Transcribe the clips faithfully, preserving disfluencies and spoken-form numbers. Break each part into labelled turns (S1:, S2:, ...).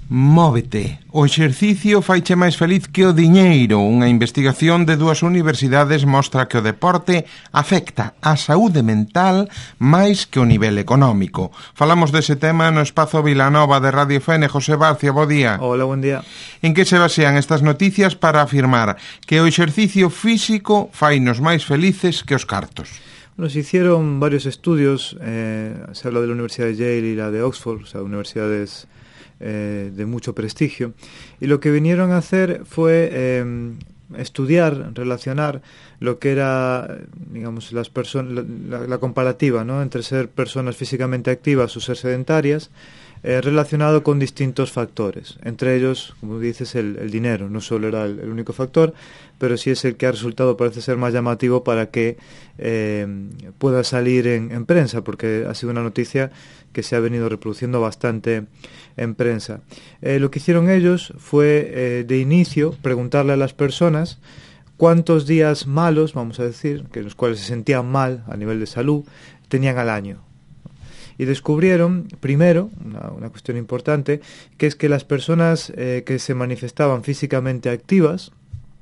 S1: Móvete. O exercicio faiche máis feliz que o diñeiro. Unha investigación de dúas universidades mostra que o deporte afecta a saúde mental máis que o nivel económico. Falamos dese tema no Espazo Vilanova de Radio F N. José Barcia, bo día.
S2: Hola, buen día.
S1: En que se basean estas noticias para afirmar que o exercicio físico fainos máis felices que os cartos?
S2: Bueno, se hicieron varios estudios, eh, se habla de la Universidad de Yale y la de Oxford, o sea, universidades Eh, de mucho prestigio, y lo que vinieron a hacer fue eh, estudiar, relacionar lo que era, digamos, las personas, la, la comparativa, ¿no?, entre ser personas físicamente activas o ser sedentarias, eh, relacionado con distintos factores, entre ellos, como dices, el, el dinero. No solo era el, el único factor, pero sí es el que ha resultado, parece ser, más llamativo para que eh, pueda salir en, en prensa, porque ha sido una noticia que se ha venido reproduciendo bastante en prensa. Eh, lo que hicieron ellos fue, eh, de inicio, preguntarle a las personas cuántos días malos, vamos a decir, que en los cuales se sentían mal a nivel de salud, tenían al año. Y descubrieron, primero, una, una cuestión importante, que es que las personas eh, que se manifestaban físicamente activas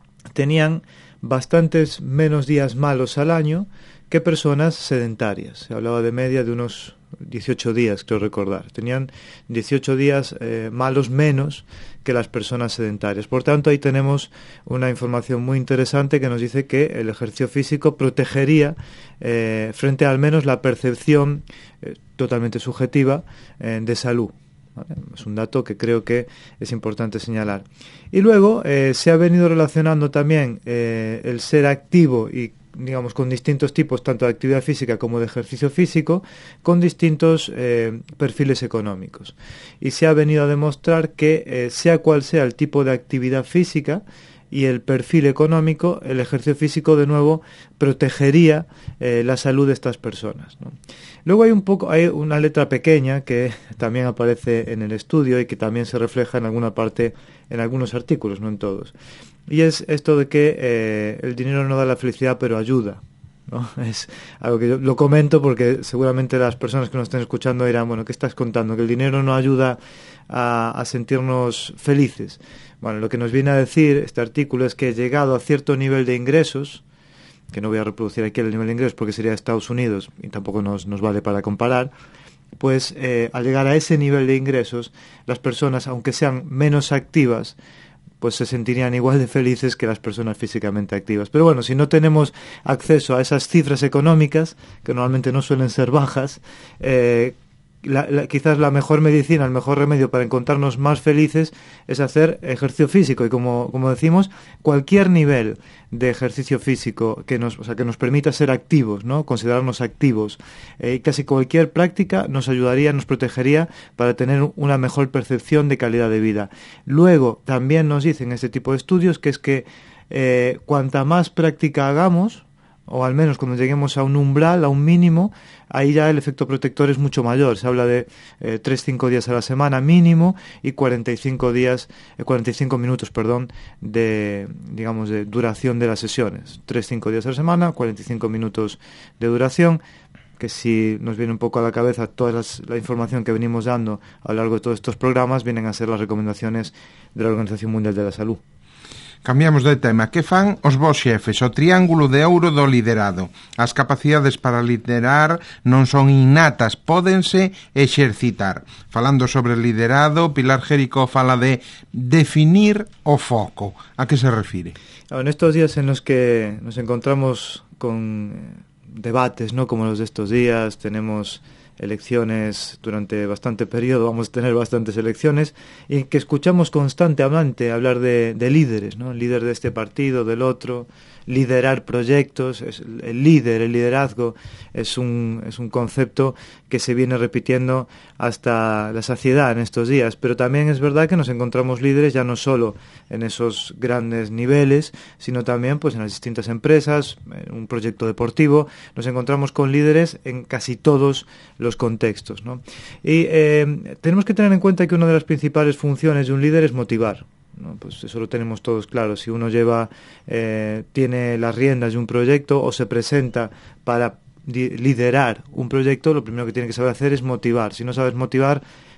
S2: tenían bastantes menos días malos al año que personas sedentarias. Se hablaba de media de unos dieciocho días, creo recordar. Tenían dieciocho días eh, malos menos que las personas sedentarias. Por tanto, ahí tenemos una información muy interesante que nos dice que el ejercicio físico protegería eh, frente a, al menos, la percepción eh, totalmente subjetiva eh, de salud. ¿Vale? Es un dato que creo que es importante señalar. Y luego eh, se ha venido relacionando también eh, el ser activo y, digamos, con distintos tipos tanto de actividad física como de ejercicio físico, con distintos eh, perfiles económicos. Y se ha venido a demostrar que eh, sea cual sea el tipo de actividad física y el perfil económico, el ejercicio físico, de nuevo, protegería eh, la salud de estas personas, ¿no? Luego hay un poco, hay una letra pequeña que también aparece en el estudio y que también se refleja en alguna parte, en algunos artículos, no en todos. Y es esto de que eh, el dinero no da la felicidad, pero ayuda, ¿no? Es algo que yo lo comento porque seguramente las personas que nos estén escuchando dirán, bueno, ¿qué estás contando? Que el dinero no ayuda a, a sentirnos felices. Bueno, lo que nos viene a decir este artículo es que, llegado a cierto nivel de ingresos, que no voy a reproducir aquí el nivel de ingresos porque sería Estados Unidos y tampoco nos, nos vale para comparar, pues eh, al llegar a ese nivel de ingresos, las personas, aunque sean menos activas, pues se sentirían igual de felices que las personas físicamente activas. Pero bueno, si no tenemos acceso a esas cifras económicas, que normalmente no suelen ser bajas, eh, la, la, quizás la mejor medicina, el mejor remedio para encontrarnos más felices es hacer ejercicio físico. Y como, como decimos, cualquier nivel de ejercicio físico que nos, o sea, que nos permita ser activos, ¿no?, considerarnos activos, eh, casi cualquier práctica nos ayudaría, nos protegería para tener una mejor percepción de calidad de vida. Luego, también nos dicen este tipo de estudios que es que eh, cuanta más práctica hagamos, o al menos cuando lleguemos a un umbral, a un mínimo, ahí ya el efecto protector es mucho mayor. Se habla de eh, tres a cinco días a la semana mínimo y cuarenta y cinco días, eh, cuarenta y cinco minutos, perdón, de, digamos, de duración de las sesiones. tres a cinco días a la semana, cuarenta y cinco minutos de duración, que si nos viene un poco a la cabeza toda las, la información que venimos dando a lo largo de todos estos programas, vienen a ser las recomendaciones de la Organización Mundial de la Salud.
S1: Cambiamos de tema. Que fan os vos xefes? O triángulo de ouro do liderado. As capacidades para liderar non son innatas, pódense exercitar. Falando sobre liderado, Pilar Jerico fala de definir o foco. A que se refire?
S2: En estos días en los que nos encontramos con debates, ¿no?, como los de estos días, tenemos elecciones durante bastante periodo, vamos a tener bastantes elecciones, y que escuchamos constantemente hablar de, de líderes, ¿no? El líder de este partido, del otro, liderar proyectos, es el líder, el liderazgo es un, es un concepto que se viene repitiendo hasta la saciedad en estos días, pero también es verdad que nos encontramos líderes ya no solo en esos grandes niveles, sino también pues en las distintas empresas, en un proyecto deportivo, nos encontramos con líderes en casi todos los contextos, ¿no? Y eh, tenemos que tener en cuenta que una de las principales funciones de un líder es motivar, ¿no? Pues eso lo tenemos todos claro. Si uno lleva, eh, tiene las riendas de un proyecto o se presenta para liderar un proyecto, lo primero que tiene que saber hacer es motivar. Si no sabes motivar,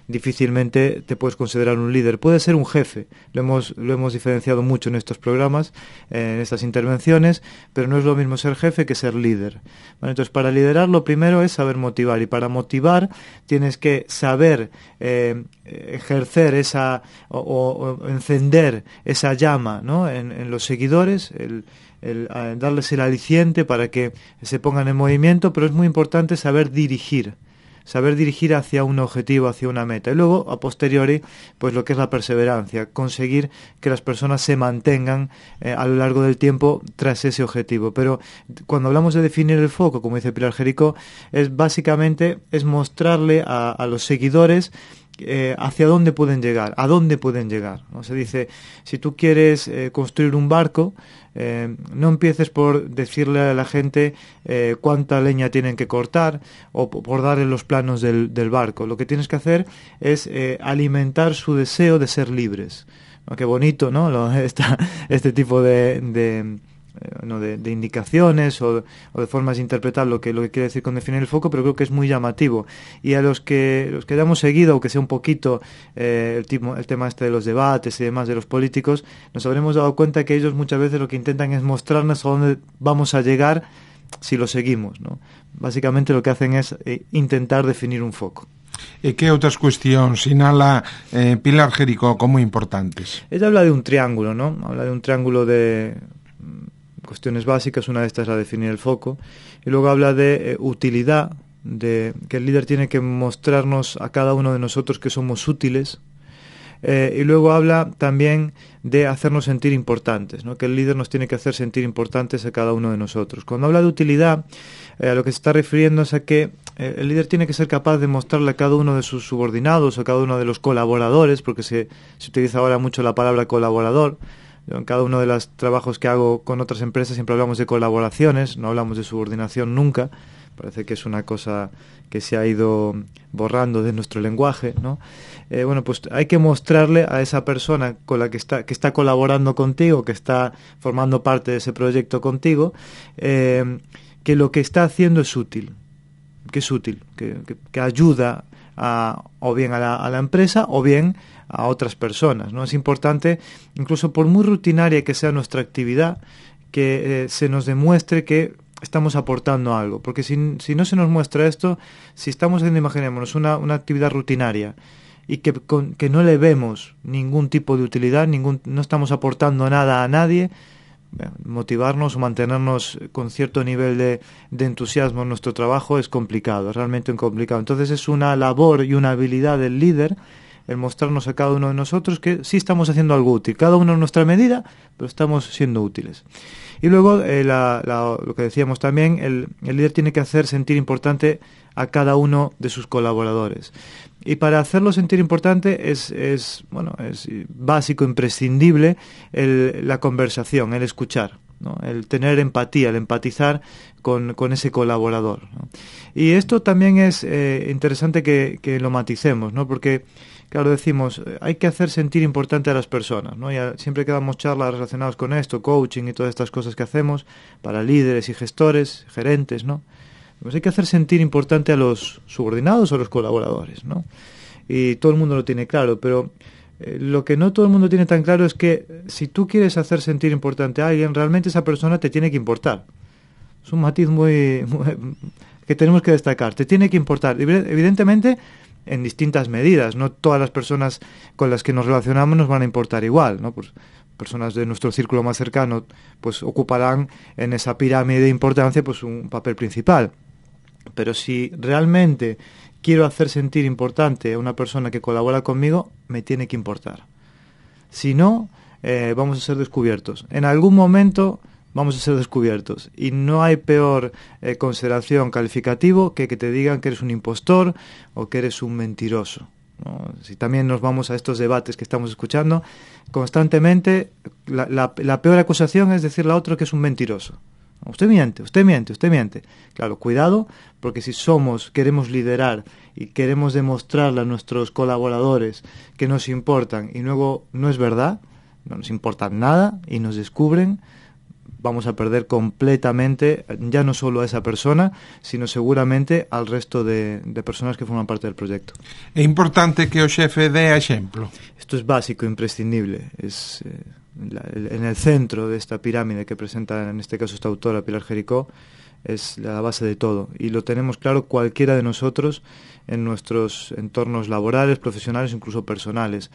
S2: difícilmente te puedes considerar un líder. Puedes ser un jefe, lo hemos, lo hemos diferenciado mucho en estos programas, eh, en estas intervenciones, pero no es lo mismo ser jefe que ser líder. Bueno, entonces, para liderar lo primero es saber motivar, y para motivar tienes que saber eh, ejercer esa o, o, o encender esa llama, ¿no?, en, en los seguidores, el El, el darles el aliciente para que se pongan en movimiento, pero es muy importante saber dirigir, saber dirigir hacia un objetivo, hacia una meta. Y luego, a posteriori, pues lo que es la perseverancia, conseguir que las personas se mantengan eh, a lo largo del tiempo tras ese objetivo. Pero cuando hablamos de definir el foco, como dice Pilar Jericó, es básicamente es mostrarle a, a los seguidores Eh, hacia dónde pueden llegar, a dónde pueden llegar, ¿no? Se dice, si tú quieres eh, construir un barco, eh, no empieces por decirle a la gente eh, cuánta leña tienen que cortar o por darle los planos del, del barco. Lo que tienes que hacer es eh, alimentar su deseo de ser libres, ¿no? Qué bonito, ¿no? Lo, esta, este tipo de... de No, de, de indicaciones o, o de formas de interpretar lo que lo que quiere decir con definir el foco, pero creo que es muy llamativo. Y a los que los que hayamos seguido, aunque sea un poquito eh, el, tipo, el tema este de los debates y demás de los políticos, nos habremos dado cuenta que ellos muchas veces lo que intentan es mostrarnos a dónde vamos a llegar si lo seguimos, ¿no? Básicamente lo que hacen es eh, intentar definir un foco.
S1: ¿Y qué otras cuestiones señala eh, Pilar Jericó como importantes?
S2: Ella habla de un triángulo, ¿no? Habla de un triángulo de cuestiones básicas. Una de estas es la de definir el foco, y luego habla de eh, utilidad, de que el líder tiene que mostrarnos a cada uno de nosotros que somos útiles, eh, y luego habla también de hacernos sentir importantes, ¿no? Que el líder nos tiene que hacer sentir importantes a cada uno de nosotros. Cuando habla de utilidad, eh, a lo que se está refiriendo es a que eh, el líder tiene que ser capaz de mostrarle a cada uno de sus subordinados o a cada uno de los colaboradores, porque se, se utiliza ahora mucho la palabra colaborador. En cada uno de los trabajos que hago con otras empresas siempre hablamos de colaboraciones, no hablamos de subordinación nunca. Parece que es una cosa que se ha ido borrando de nuestro lenguaje, ¿no? Eh, bueno, pues hay que mostrarle a esa persona con la que está, que está colaborando contigo, que está formando parte de ese proyecto contigo, eh, que lo que está haciendo es útil, que es útil, que, que, que ayuda a, o bien a la, a la empresa o bien a otras personas, ¿no? Es importante, incluso por muy rutinaria que sea nuestra actividad, que eh, se nos demuestre que estamos aportando algo, porque si, si no se nos muestra esto, si estamos haciendo, imaginémonos, una, una actividad rutinaria y que, con, que no le vemos ningún tipo de utilidad, ningún, no estamos aportando nada a nadie, motivarnos o mantenernos con cierto nivel de, de entusiasmo en nuestro trabajo es complicado, realmente complicado. Entonces es una labor y una habilidad del líder el mostrarnos a cada uno de nosotros que sí estamos haciendo algo útil, cada uno en nuestra medida, pero estamos siendo útiles. Y luego, eh, la, la, lo que decíamos también, el, el líder tiene que hacer sentir importante a cada uno de sus colaboradores. Y para hacerlo sentir importante es, es, bueno, es básico, imprescindible, el, la conversación, el escuchar, ¿no? El tener empatía, el empatizar con, con ese colaborador, ¿no? Y esto también es eh, interesante que, que lo maticemos, ¿no? Porque, claro, decimos, hay que hacer sentir importante a las personas, ¿no? Ya siempre que damos charlas relacionadas con esto, coaching y todas estas cosas que hacemos para líderes y gestores, gerentes, ¿no? Pues hay que hacer sentir importante a los subordinados o a los colaboradores, ¿no? Y todo el mundo lo tiene claro, pero eh, lo que no todo el mundo tiene tan claro es que si tú quieres hacer sentir importante a alguien, realmente esa persona te tiene que importar. Es un matiz muy, muy que tenemos que destacar. Te tiene que importar. Evidentemente, en distintas medidas. No todas las personas con las que nos relacionamos nos van a importar igual, ¿no? Pues personas de nuestro círculo más cercano pues ocuparán en esa pirámide de importancia pues un papel principal. Pero si realmente quiero hacer sentir importante a una persona que colabora conmigo, me tiene que importar. Si no, eh, vamos a ser descubiertos. En algún momento vamos a ser descubiertos. Y no hay peor eh, consideración calificativo que que te digan que eres un impostor o que eres un mentiroso, ¿no? Si también nos vamos a estos debates que estamos escuchando, constantemente la, la, la peor acusación es decirle a otro que es un mentiroso. Usted miente, usted miente, usted miente. Claro, cuidado, porque si somos, queremos liderar y queremos demostrarle a nuestros colaboradores que nos importan y luego no es verdad, no nos importan nada y nos descubren, vamos a perder completamente, ya no solo a esa persona, sino seguramente al resto de, de personas que forman parte del proyecto.
S1: É importante que o xefe dé exemplo.
S2: Esto es básico, imprescindible. Es eh, la, el, en el centro de esta pirámide que presenta, en este caso, esta autora, Pilar Jericó, es la base de todo. Y lo tenemos claro cualquiera de nosotros en nuestros entornos laborales, profesionales, incluso personales.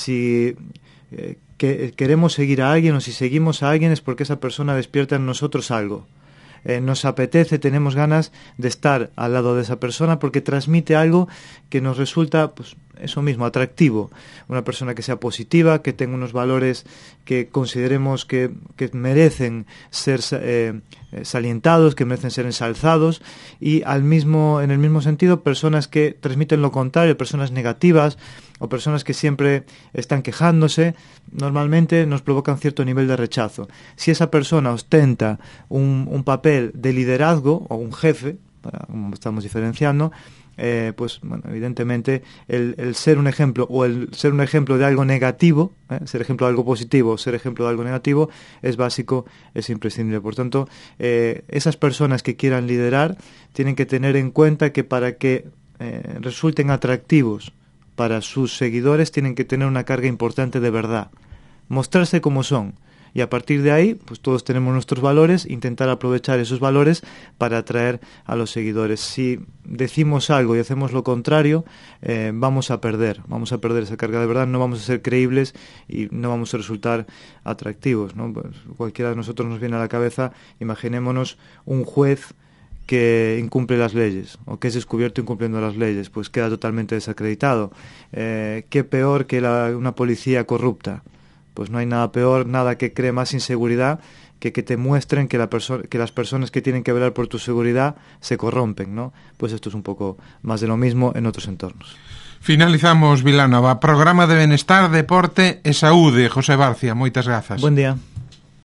S2: Si eh, que, queremos seguir a alguien o si seguimos a alguien es porque esa persona despierta en nosotros algo. Eh, nos apetece, tenemos ganas de estar al lado de esa persona porque transmite algo que nos resulta, pues, eso mismo, atractivo. Una persona que sea positiva, que tenga unos valores que consideremos que, que merecen ser eh, salientados, que merecen ser ensalzados, y al mismo, en el mismo sentido, personas que transmiten lo contrario, personas negativas o personas que siempre están quejándose, normalmente nos provocan cierto nivel de rechazo. Si esa persona ostenta un, un papel de liderazgo o un jefe, para, como estamos diferenciando, Eh, pues bueno, evidentemente el, el ser un ejemplo o el ser un ejemplo de algo negativo, ¿eh? ser ejemplo de algo positivo o ser ejemplo de algo negativo es básico, es imprescindible. Por tanto, eh, esas personas que quieran liderar tienen que tener en cuenta que para que eh, resulten atractivos para sus seguidores tienen que tener una carga importante de verdad, mostrarse como son. Y a partir de ahí, pues todos tenemos nuestros valores, intentar aprovechar esos valores para atraer a los seguidores. Si decimos algo y hacemos lo contrario, eh, vamos a perder, vamos a perder esa carga de verdad, no vamos a ser creíbles y no vamos a resultar atractivos, ¿no? Pues cualquiera de nosotros nos viene a la cabeza, imaginémonos un juez que incumple las leyes o que es descubierto incumpliendo las leyes, pues queda totalmente desacreditado. Eh, ¿Qué peor que la, una policía corrupta? Pues no hay nada peor, nada que cree más inseguridad que que te muestren que, la perso- que las personas que tienen que velar por tu seguridad se corrompen, ¿no? Pues esto es un poco más de lo mismo en otros entornos.
S1: Finalizamos, Vilanova. Programa de Benestar, Deporte e Saúde. José Barcia, moitas grazas.
S2: Buen día.